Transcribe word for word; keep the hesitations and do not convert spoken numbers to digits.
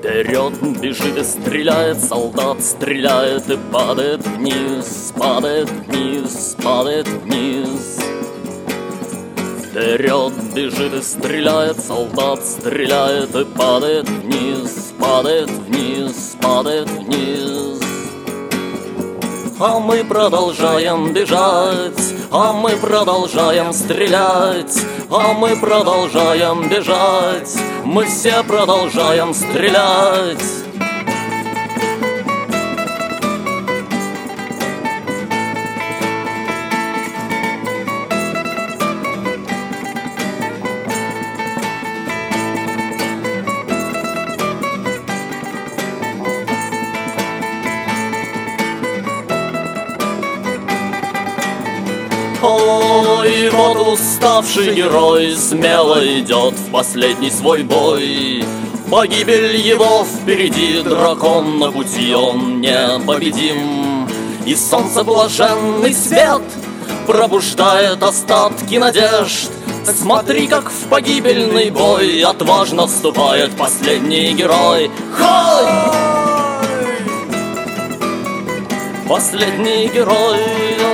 Вперед бежит и стреляет, солдат стреляет и падает вниз, падает вниз, падает вниз. Вперед бежит и стреляет, солдат стреляет и падает вниз, падает вниз, падает вниз. А мы продолжаем бежать, а мы продолжаем стрелять, а мы продолжаем бежать, мы все продолжаем стрелять. Ой, вот уставший герой смело идет в последний свой бой. Погибель его впереди, дракон на пути, он непобедим. И солнце блаженный свет пробуждает остатки надежд. Смотри, как в погибельный бой отважно вступает последний герой. Хой! Последний герой